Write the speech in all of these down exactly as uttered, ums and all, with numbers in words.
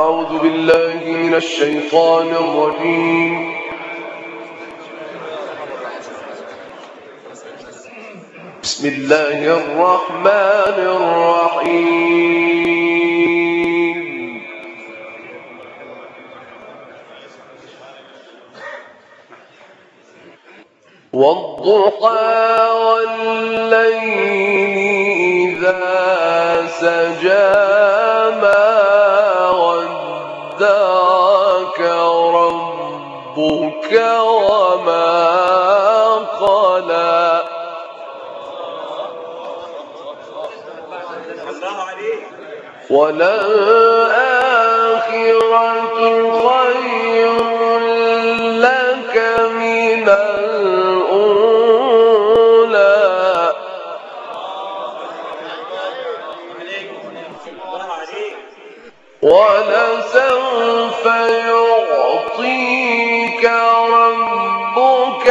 أعوذ بالله من الشيطان الرجيم. بسم الله الرحمن الرحيم. والضحى والليل إذا سجى ما ودعك ربك وما قلى وللآخرة خير لك من الأولى ولسوف يعطيك ربك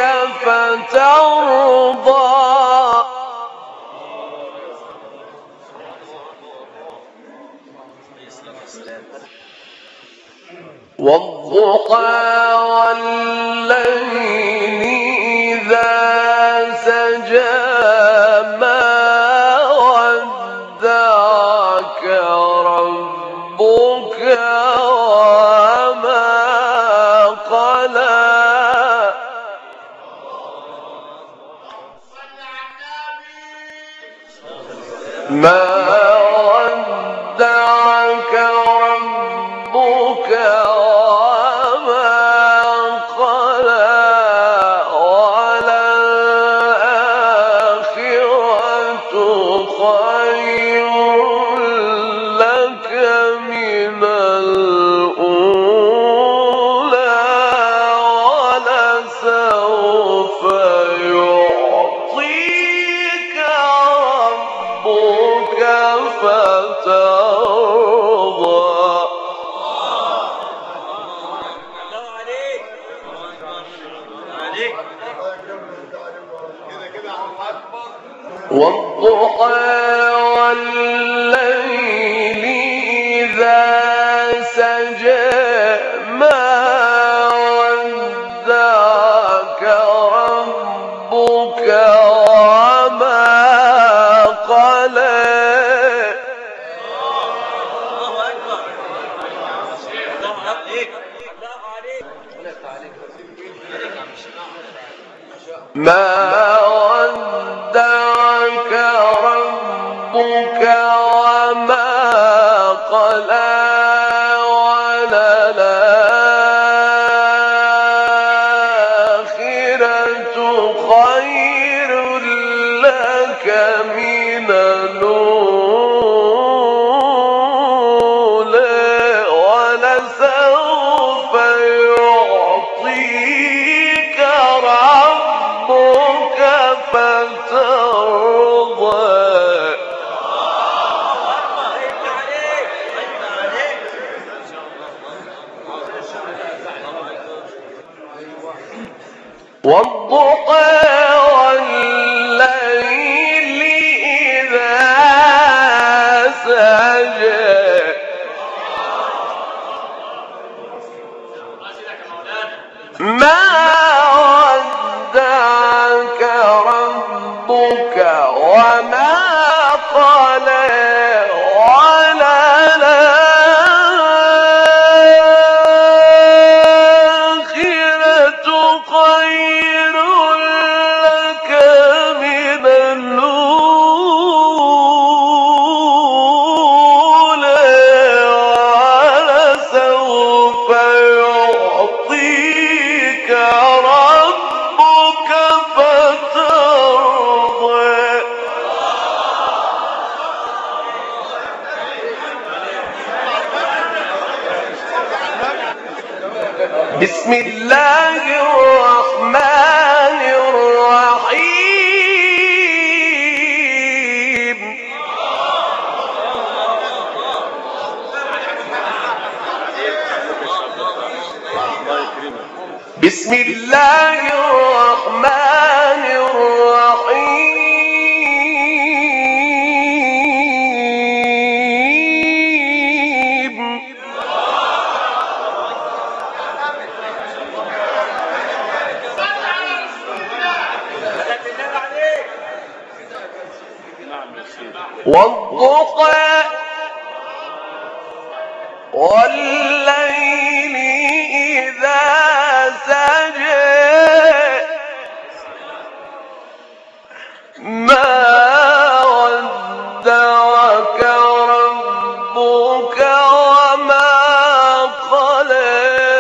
فترضى والضحى والليل إذا سجى ما ودعك ربك وما قلى ما ودعك ربك والضحى والليل إذا سجى ما ودعك ربك وما قلى ما ودعك ربك وما قلى وللآخرة خير لك من الأولى ولسوف يعطيك ربك فترضى والضحى والليل إذا سجى ما ودعك ربك وما قلى وللآخرة خير لك من الأولى ولسوف يعطيك ربك فترضى بسم الله الرحمن الرحيم. بسم الله الرحمن الرحيم. والضحى والليل إذا سجى ما ودعك ربك وما قلى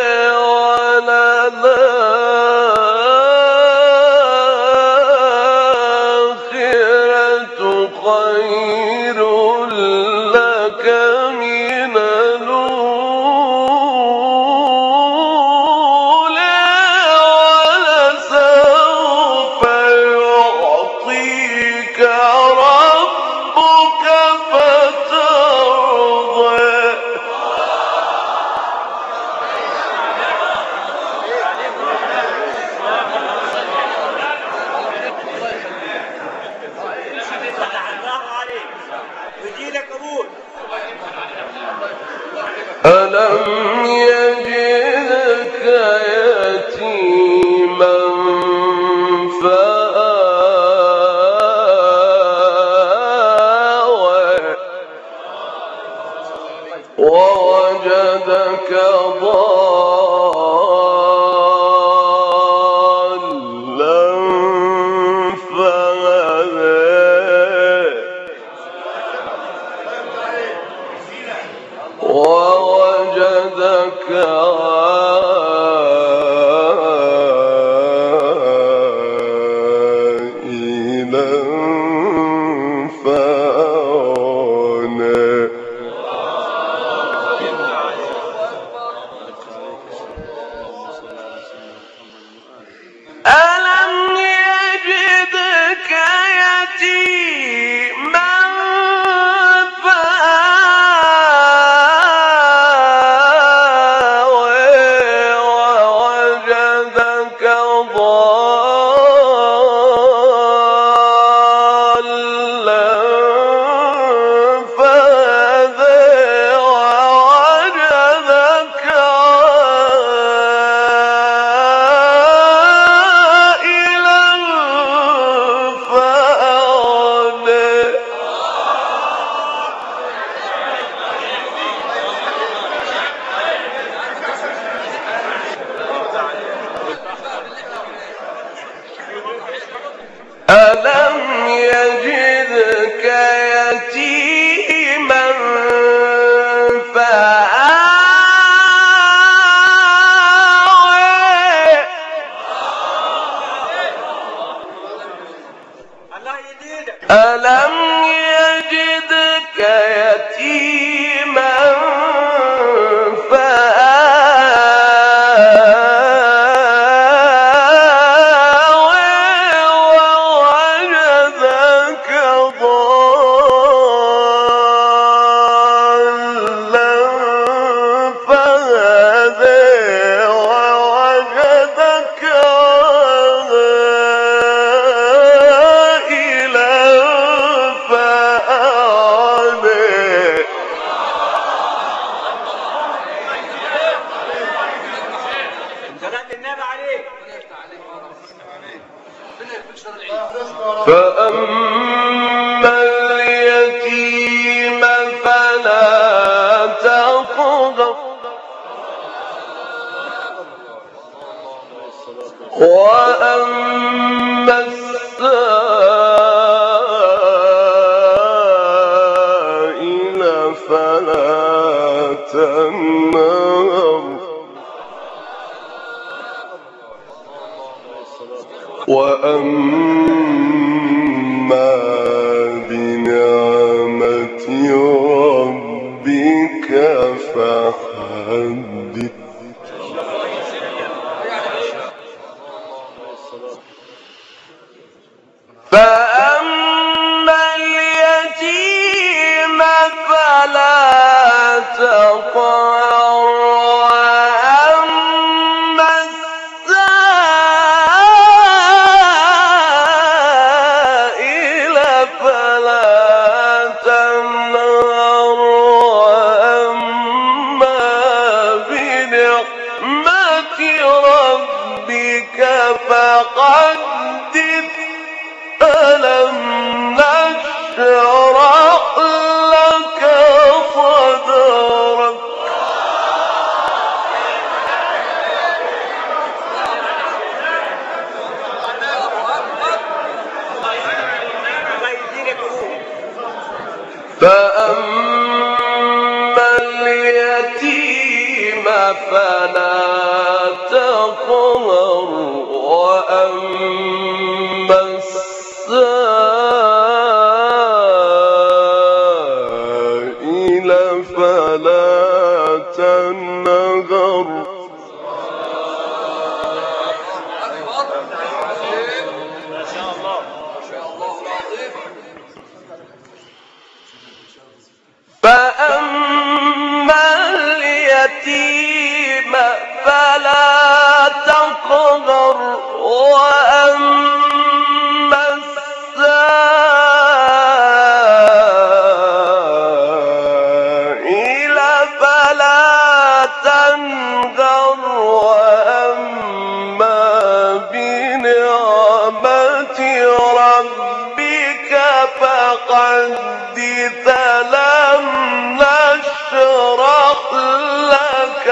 وللآخرة خير لك من الأولى ولسوف يعطيك ربك فترضى ألم يجدك يتيما فآوى ووجدك ضالا فهدى ووجدك عائلا فأغنى ألم يجدك يتيما ألم يجدك يتيما فآوى ألم يجدك يتيما فأما اليتيم فلا تقهر وأما السائل فلا تنهر وأما بنعمة ربك فحدث فأما اليتيم فلا تقهر وأما السائل فلا تنهر وأما بنعمة ربك فحدث ألم نشرح فلا تقهر وأما السائل فلا تنهر. فأما اليتيم فلا تقهر وأما السائل فلا تنهر وأما بنعمة ربك فحدث. لم نشرح لك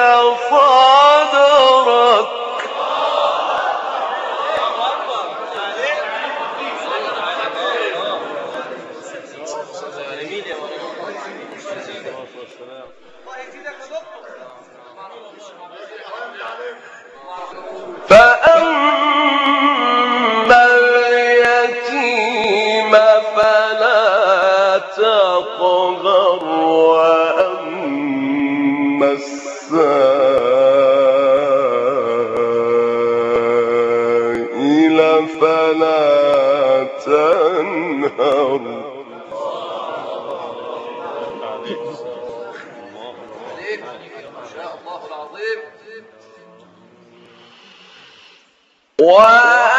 صدرك. فأما اليتيم فلا تقهر وأما السائل فلا تنهر. و